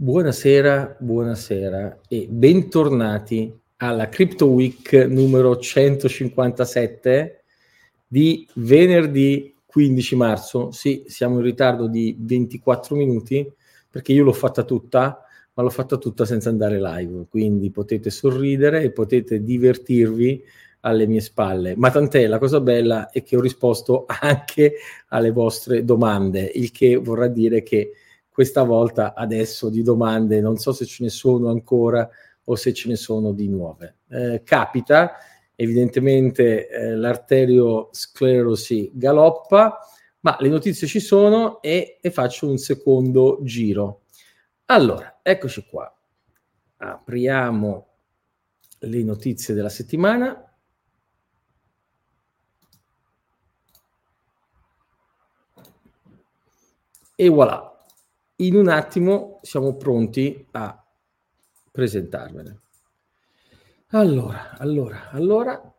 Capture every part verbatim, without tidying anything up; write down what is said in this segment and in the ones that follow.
Buonasera, buonasera e bentornati alla Crypto Week numero centocinquantasette di venerdì quindici marzo. Sì, siamo in ritardo di ventiquattro minuti perché io l'ho fatta tutta, ma l'ho fatta tutta senza andare live, quindi potete sorridere e potete divertirvi alle mie spalle. Ma tant'è, la cosa bella è che ho risposto anche alle vostre domande, il che vorrà dire che questa volta adesso di domande non so se ce ne sono ancora o se ce ne sono di nuove. Eh, capita, evidentemente eh, l'arteriosclerosi galoppa, ma le notizie ci sono e, e faccio un secondo giro. Allora, eccoci qua. Apriamo le notizie della settimana. E voilà. In un attimo siamo pronti a presentarvene. Allora, allora, allora.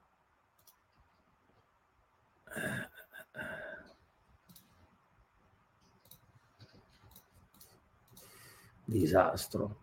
Disastro.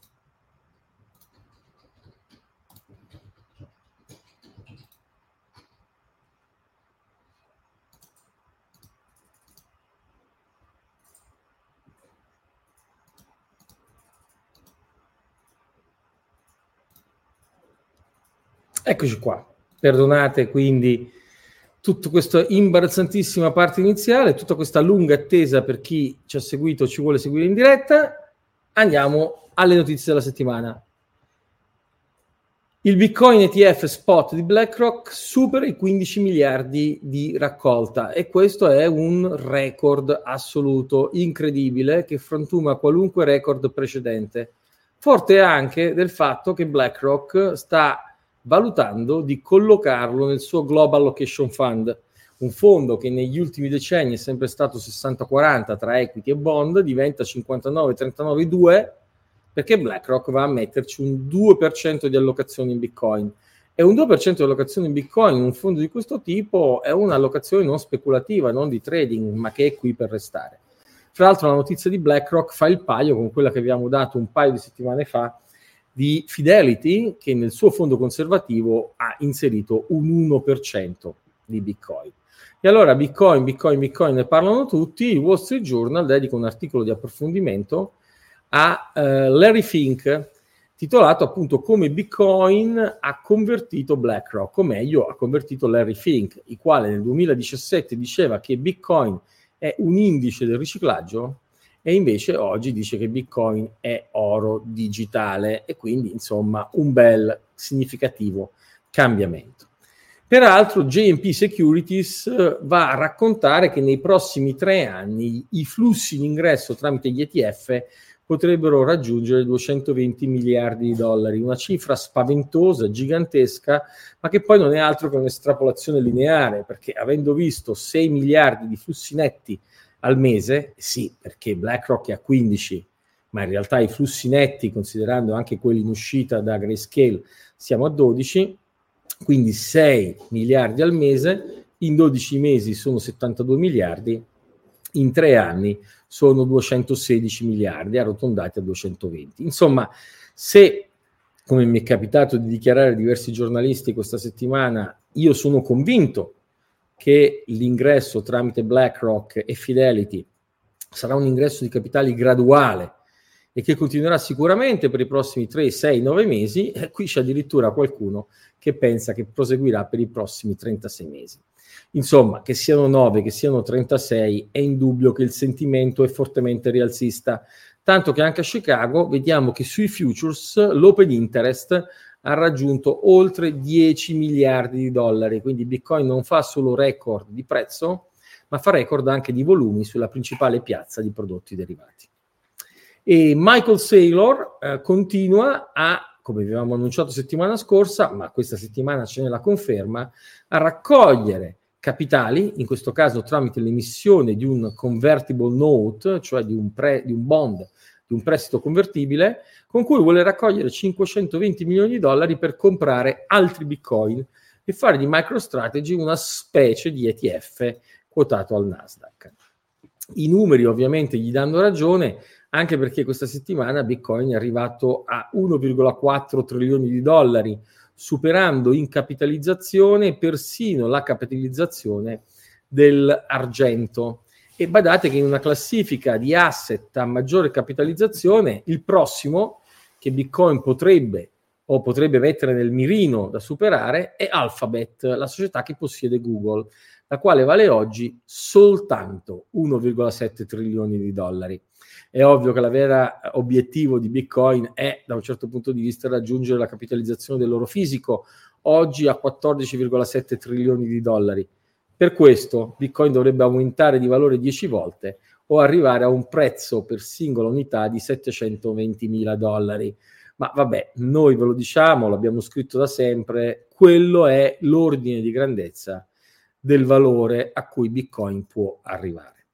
Eccoci qua, perdonate quindi tutta questa imbarazzantissima parte iniziale, tutta questa lunga attesa per chi ci ha seguito o ci vuole seguire in diretta. Andiamo alle notizie della settimana. Il Bitcoin E T F spot di BlackRock supera i quindici miliardi di raccolta e questo è un record assoluto, incredibile, che frantuma qualunque record precedente. Forte anche del fatto che BlackRock sta valutando di collocarlo nel suo Global Allocation Fund, un fondo che negli ultimi decenni è sempre stato sessanta quaranta tra equity e bond, diventa cinquantanove trentanove due perché BlackRock va a metterci un due per cento di allocazione in Bitcoin. E un due per cento di allocazione in Bitcoin in un fondo di questo tipo è un'allocazione non speculativa, non di trading, ma che è qui per restare. Fra l'altro la notizia di BlackRock fa il paio con quella che abbiamo dato un paio di settimane fa di Fidelity, che nel suo fondo conservativo ha inserito un uno per cento di Bitcoin. E allora Bitcoin, Bitcoin, Bitcoin ne parlano tutti. Il Wall Street Journal dedica un articolo di approfondimento a uh, Larry Fink, titolato appunto come Bitcoin ha convertito BlackRock, o meglio ha convertito Larry Fink, il quale nel duemiladiciassette diceva che Bitcoin è un indice del riciclaggio e invece oggi dice che Bitcoin è oro digitale e quindi insomma un bel significativo cambiamento. Peraltro J and P Securities va a raccontare che nei prossimi tre anni i flussi in ingresso tramite gli E T F potrebbero raggiungere duecentoventi miliardi di dollari, una cifra spaventosa, gigantesca, ma che poi non è altro che un'estrapolazione lineare, perché avendo visto sei miliardi di flussi netti al mese, sì, perché BlackRock è a quindici, ma in realtà i flussi netti, considerando anche quelli in uscita da Grayscale, siamo a dodici, quindi sei miliardi al mese, in dodici mesi sono settantadue miliardi, in tre anni sono duecentosedici miliardi, arrotondati a duecentoventi. Insomma, se, come mi è capitato di dichiarare a diversi giornalisti questa settimana, io sono convinto che l'ingresso tramite BlackRock e Fidelity sarà un ingresso di capitali graduale e che continuerà sicuramente per i prossimi tre, sei, nove mesi, e qui c'è addirittura qualcuno che pensa che proseguirà per i prossimi trentasei mesi. Insomma, che siano nove, che siano trentasei, è indubbio che il sentimento è fortemente rialzista, tanto che anche a Chicago vediamo che sui futures l'open interest ha raggiunto oltre dieci miliardi di dollari, quindi Bitcoin non fa solo record di prezzo, ma fa record anche di volumi sulla principale piazza di prodotti derivati. E Michael Saylor eh, continua a, come avevamo annunciato settimana scorsa, ma questa settimana ce ne la conferma, a raccogliere capitali, in questo caso tramite l'emissione di un convertible note, cioè di un, pre, di un bond, di un prestito convertibile, con cui vuole raccogliere cinquecentoventi milioni di dollari per comprare altri Bitcoin e fare di MicroStrategy una specie di E T F quotato al Nasdaq. I numeri ovviamente gli danno ragione, anche perché questa settimana Bitcoin è arrivato a uno virgola quattro trilioni di dollari, superando in capitalizzazione persino la capitalizzazione dell'argento. E badate che in una classifica di asset a maggiore capitalizzazione, il prossimo che Bitcoin potrebbe o potrebbe mettere nel mirino da superare è Alphabet, la società che possiede Google, la quale vale oggi soltanto uno virgola sette trilioni di dollari. È ovvio che la vera obiettivo di Bitcoin è, da un certo punto di vista, raggiungere la capitalizzazione dell'oro fisico, oggi a quattordici virgola sette trilioni di dollari. Per questo Bitcoin dovrebbe aumentare di valore dieci volte o arrivare a un prezzo per singola unità di settecentoventimila dollari. Ma vabbè, noi ve lo diciamo, l'abbiamo scritto da sempre, quello è l'ordine di grandezza del valore a cui Bitcoin può arrivare.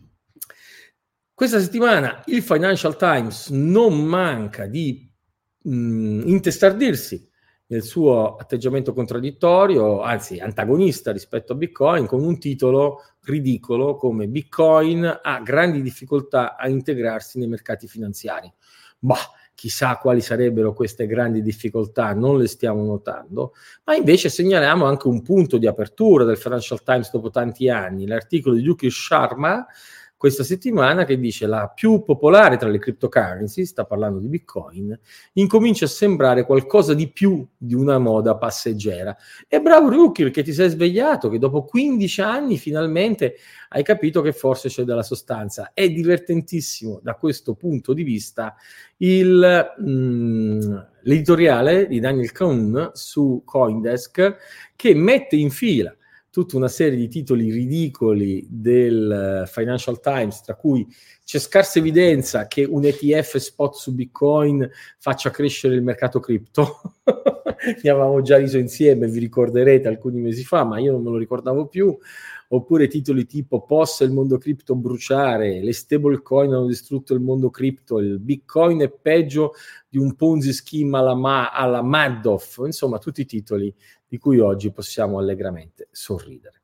Questa settimana il Financial Times non manca di mh, intestardirsi nel suo atteggiamento contraddittorio, anzi antagonista rispetto a Bitcoin, con un titolo ridicolo come Bitcoin ha grandi difficoltà a integrarsi nei mercati finanziari. Bah, chissà quali sarebbero queste grandi difficoltà, non le stiamo notando, ma invece segnaliamo anche un punto di apertura del Financial Times dopo tanti anni, l'articolo di Yuki Sharma questa settimana che dice la più popolare tra le cryptocurrency, sta parlando di Bitcoin, incomincia a sembrare qualcosa di più di una moda passeggera. E bravo Rukir che ti sei svegliato, che dopo quindici anni finalmente hai capito che forse c'è della sostanza. È divertentissimo da questo punto di vista il, mh, l'editoriale di Daniel Cohn su CoinDesk che mette in fila tutta una serie di titoli ridicoli del Financial Times, tra cui c'è scarsa evidenza che un E T F spot su Bitcoin faccia crescere il mercato cripto. Ne avevamo già riso insieme, vi ricorderete, alcuni mesi fa, ma io non me lo ricordavo più. Oppure titoli tipo possa il mondo cripto bruciare, le stablecoin hanno distrutto il mondo cripto, il Bitcoin è peggio di un Ponzi scheme alla, Ma- alla Madoff, insomma tutti i titoli di cui oggi possiamo allegramente sorridere.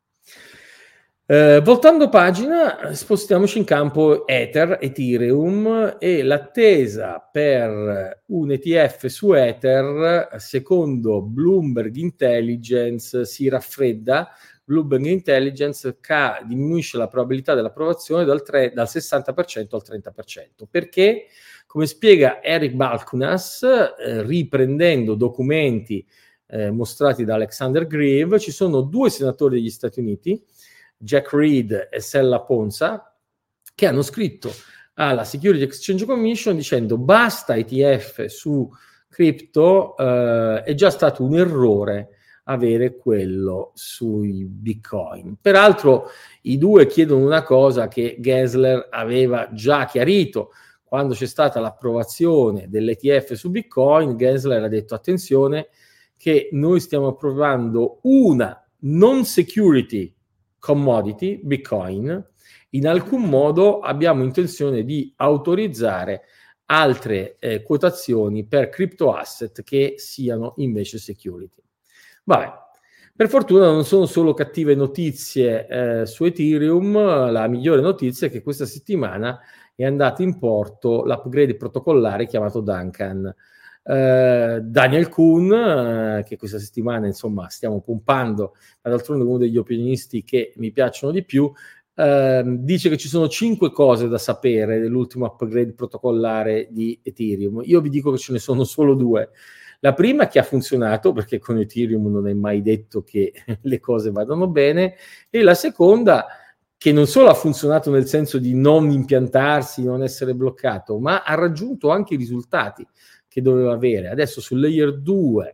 Eh, voltando pagina, spostiamoci in campo Ether, Ethereum, e l'attesa per un E T F su Ether, secondo Bloomberg Intelligence, si raffredda. Bloomberg Intelligence ca- diminuisce la probabilità dell'approvazione dal, tre, dal sessanta per cento al trenta per cento. Perché? Come spiega Eric Balchunas, eh, riprendendo documenti eh, mostrati da Alexander Grieve, ci sono due senatori degli Stati Uniti, Jack Reed e Sella Ponsa, che hanno scritto alla Security Exchange Commission dicendo basta E T F su cripto, eh, è già stato un errore avere quello sui Bitcoin. Peraltro i due chiedono una cosa che Gensler aveva già chiarito quando c'è stata l'approvazione dell'E T F su Bitcoin. Gensler ha detto attenzione che noi stiamo approvando una non security commodity, Bitcoin, in alcun modo abbiamo intenzione di autorizzare altre eh, quotazioni per crypto asset che siano invece security. Vabbè, per fortuna non sono solo cattive notizie eh, su Ethereum, la migliore notizia è che questa settimana è andato in porto l'upgrade protocollare chiamato Duncan. Uh, Daniel Kuhn, uh, che questa settimana insomma stiamo pompando, ma d'altronde uno degli opinionisti che mi piacciono di più, uh, dice che ci sono cinque cose da sapere dell'ultimo upgrade protocollare di Ethereum. Io vi dico che ce ne sono solo due. La prima che ha funzionato, perché con Ethereum non è mai detto che le cose vadano bene, e la seconda che non solo ha funzionato nel senso di non impiantarsi, non essere bloccato, ma ha raggiunto anche i risultati che doveva avere. Adesso sul layer due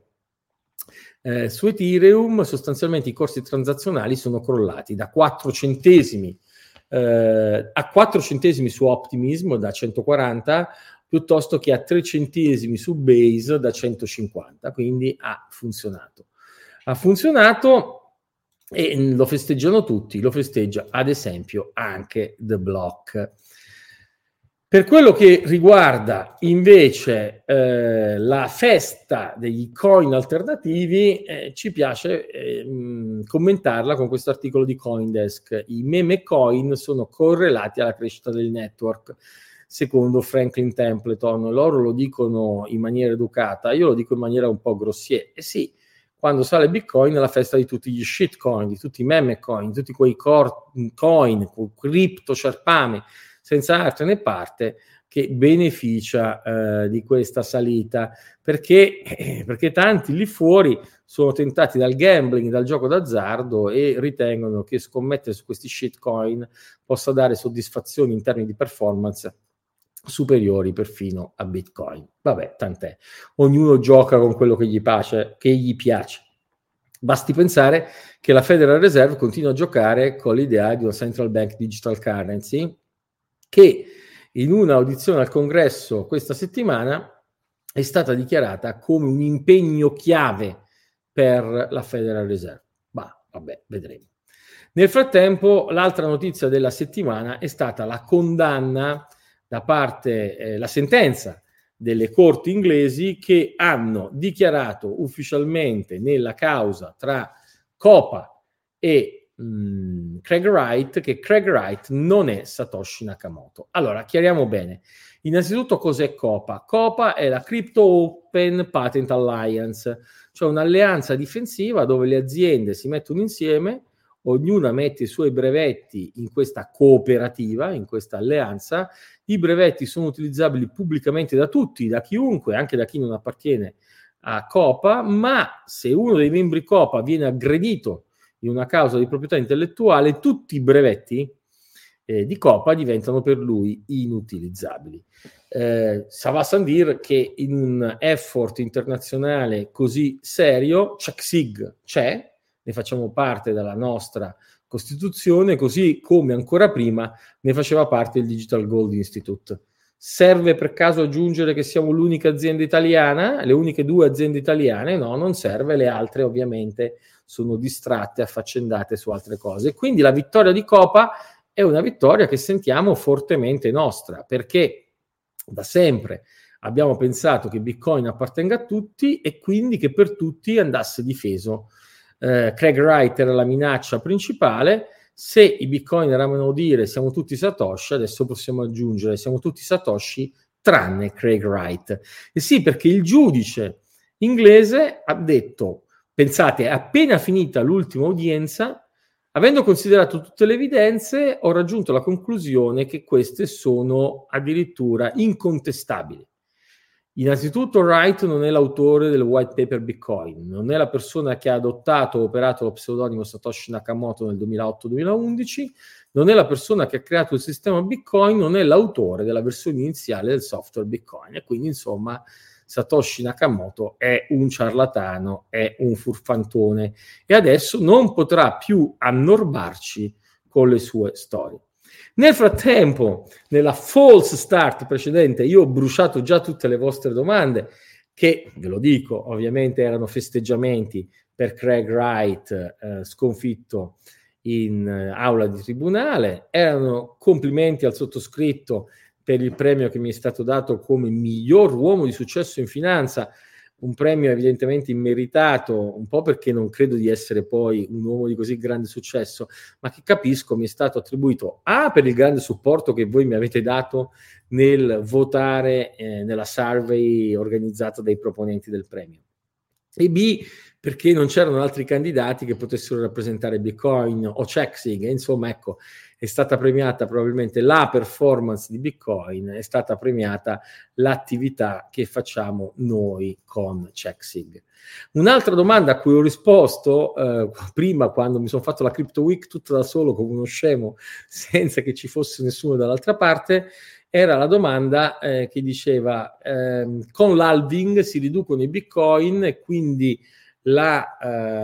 eh, su Ethereum sostanzialmente i costi transazionali sono crollati da quattro centesimi eh, a quattro centesimi su Optimism da centoquaranta piuttosto che a tre centesimi su Base da centocinquanta, quindi ha funzionato. Ha funzionato e lo festeggiano tutti, lo festeggia ad esempio anche The Block. Per quello che riguarda invece eh, la festa degli coin alternativi, eh, ci piace eh, mh, commentarla con questo articolo di CoinDesk. I meme coin sono correlati alla crescita del network. secondo Franklin Templeton. Loro lo dicono in maniera educata, io lo dico in maniera un po' grossier. E sì, quando sale Bitcoin è la festa di tutti gli shitcoin, di tutti i meme coin, di tutti quei core coin, cripto, sciarpame, senza arte né parte, che beneficia eh, di questa salita, perché, eh, perché tanti lì fuori sono tentati dal gambling, dal gioco d'azzardo e ritengono che scommettere su questi shitcoin possa dare soddisfazioni in termini di performance superiori perfino a Bitcoin. Vabbè, tant'è. Ognuno gioca con quello che gli piace, che gli piace. Basti pensare che la Federal Reserve continua a giocare con l'idea di una central bank digital currency che in una audizione al Congresso questa settimana è stata dichiarata come un impegno chiave per la Federal Reserve. Ma vabbè, vedremo. Nel frattempo, l'altra notizia della settimana è stata la condanna da parte, eh, la sentenza delle corti inglesi che hanno dichiarato ufficialmente nella causa tra Copa e mh, Craig Wright che Craig Wright non è Satoshi Nakamoto. Allora, chiariamo bene. Innanzitutto, cos'è Copa? Copa è la Crypto Open Patent Alliance, cioè un'alleanza difensiva dove le aziende si mettono insieme, ognuna mette i suoi brevetti in questa cooperativa, in questa alleanza. I brevetti sono utilizzabili pubblicamente da tutti, da chiunque, anche da chi non appartiene a Copa, ma se uno dei membri Copa viene aggredito in una causa di proprietà intellettuale, tutti i brevetti eh, di Copa diventano per lui inutilizzabili. Eh, ça va sans dire che in un effort internazionale così serio, CheckSig c'è, ne facciamo parte dalla nostra Costituzione, così come ancora prima ne faceva parte il Digital Gold Institute. Serve per caso aggiungere che siamo l'unica azienda italiana, le uniche due aziende italiane? No, non serve, le altre ovviamente sono distratte, affaccendate su altre cose. Quindi la vittoria di Copa è una vittoria che sentiamo fortemente nostra, perché da sempre abbiamo pensato che Bitcoin appartenga a tutti e quindi che per tutti andasse difeso. Uh, Craig Wright era la minaccia principale. Se i Bitcoin eravamo dire siamo tutti Satoshi, adesso possiamo aggiungere siamo tutti Satoshi tranne Craig Wright. E sì, perché il giudice inglese ha detto, pensate, appena finita l'ultima udienza, avendo considerato tutte le evidenze, ho raggiunto la conclusione che queste sono addirittura incontestabili. Innanzitutto Wright non è l'autore del white paper Bitcoin, non è la persona che ha adottato o operato lo pseudonimo Satoshi Nakamoto nel duemilaotto duemilaundici, non è la persona che ha creato il sistema Bitcoin, non è l'autore della versione iniziale del software Bitcoin. E quindi, insomma, Satoshi Nakamoto è un ciarlatano, è un furfantone e adesso non potrà più annorbarci con le sue storie. Nel frattempo, nella false start precedente, io ho bruciato già tutte le vostre domande, che, ve lo dico, ovviamente erano festeggiamenti per Craig Wright eh, sconfitto in eh, aula di tribunale, erano complimenti al sottoscritto per il premio che mi è stato dato come miglior uomo di successo in finanza, un premio evidentemente immeritato, un po' perché non credo di essere poi un uomo di così grande successo, ma che capisco mi è stato attribuito A per il grande supporto che voi mi avete dato nel votare eh, nella survey organizzata dai proponenti del premio, e B perché non c'erano altri candidati che potessero rappresentare Bitcoin o CheckSig. E insomma, ecco, è stata premiata probabilmente la performance di Bitcoin, è stata premiata l'attività che facciamo noi con CheckSig. Un'altra domanda a cui ho risposto eh, prima, quando mi sono fatto la Crypto Week tutto da solo come uno scemo, senza che ci fosse nessuno dall'altra parte, era la domanda eh, che diceva ehm, con l'halving si riducono i Bitcoin e quindi la,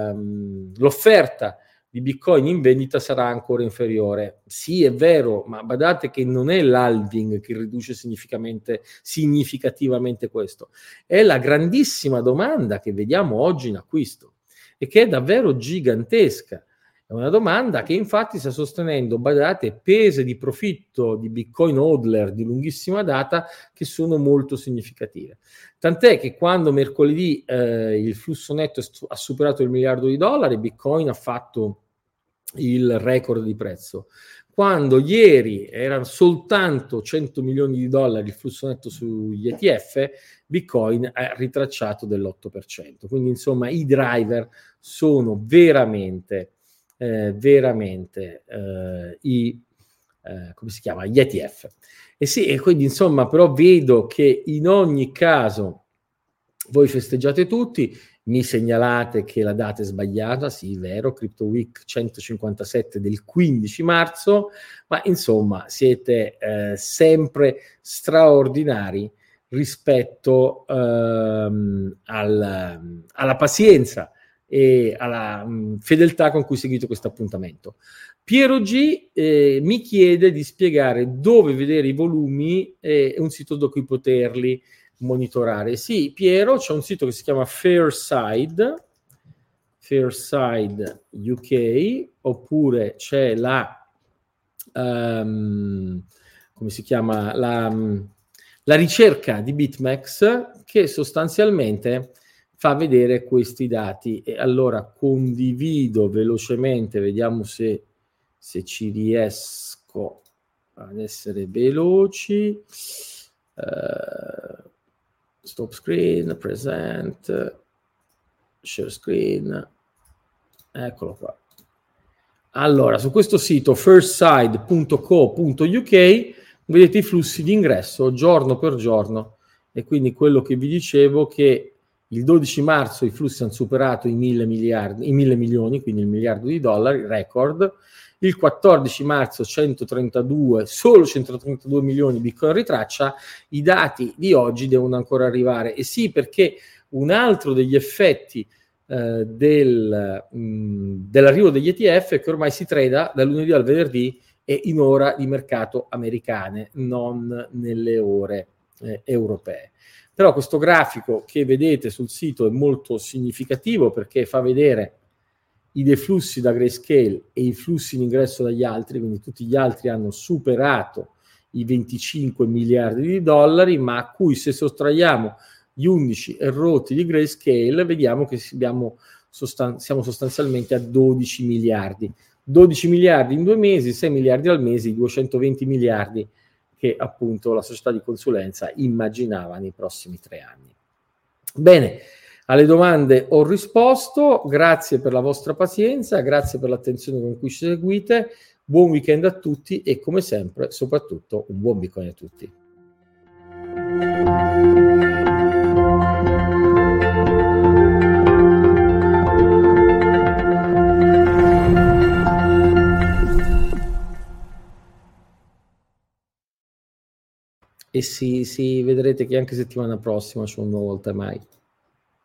ehm, l'offerta di Bitcoin in vendita sarà ancora inferiore. Sì, è vero, ma badate che non è l'halving che riduce significativamente, significativamente questo, è la grandissima domanda che vediamo oggi in acquisto e che è davvero gigantesca. È una domanda che infatti sta sostenendo, badate, pese di profitto di Bitcoin hodler di lunghissima data che sono molto significative. Tant'è che quando mercoledì eh, il flusso netto ha superato il miliardo di dollari, Bitcoin ha fatto il record di prezzo. quando ieri erano soltanto cento milioni di dollari il flusso netto sugli E T F, Bitcoin ha ritracciato dell'otto per cento. Quindi insomma i driver sono veramente, eh, veramente eh, i, eh, come si chiama? Gli E T F. E sì, e quindi insomma però vedo che in ogni caso voi festeggiate tutti, mi segnalate che la data è sbagliata, sì, vero, Crypto Week centocinquantasette del quindici marzo, ma insomma siete eh, sempre straordinari rispetto ehm, al, alla pazienza e alla mh, fedeltà con cui seguite questo appuntamento. Piero G eh, mi chiede di spiegare dove vedere i volumi e un sito da cui poterli monitorare. Sì, Piero, c'è un sito che si chiama Fairside, Fairside U K, oppure c'è la, um, come si chiama, la, la ricerca di BitMEX che sostanzialmente fa vedere questi dati. E allora condivido velocemente, vediamo se, se ci riesco ad essere veloci. Uh, stop screen, present, share screen, eccolo qua. Allora, su questo sito firstside punto co punto u k vedete i flussi di ingresso giorno per giorno, e quindi quello che vi dicevo, che il dodici marzo i flussi hanno superato i mille miliardi, i mille milioni, quindi il miliardo di dollari, record. Il quattordici marzo centotrentadue, solo centotrentadue milioni Bitcoin ritraccia. I dati di oggi devono ancora arrivare. E sì, perché un altro degli effetti eh, del, mh, dell'arrivo degli E T F è che ormai si trada dal lunedì al venerdì e in ora di mercato americane, non nelle ore eh, europee. Però questo grafico che vedete sul sito è molto significativo, perché fa vedere i deflussi da Grayscale e i flussi in ingresso dagli altri, quindi tutti gli altri hanno superato i venticinque miliardi di dollari, ma a cui, se sottraiamo gli undici erroti di Grayscale, vediamo che abbiamo sostan- siamo sostanzialmente a dodici miliardi. dodici miliardi in due mesi, sei miliardi al mese, i duecentoventi miliardi che appunto la società di consulenza immaginava nei prossimi tre anni. Bene, alle domande ho risposto, grazie per la vostra pazienza, grazie per l'attenzione con cui ci seguite, buon weekend a tutti e come sempre soprattutto un buon Bitcoin a tutti. E sì, sì, vedrete che anche settimana prossima c'è un nuovo all time high.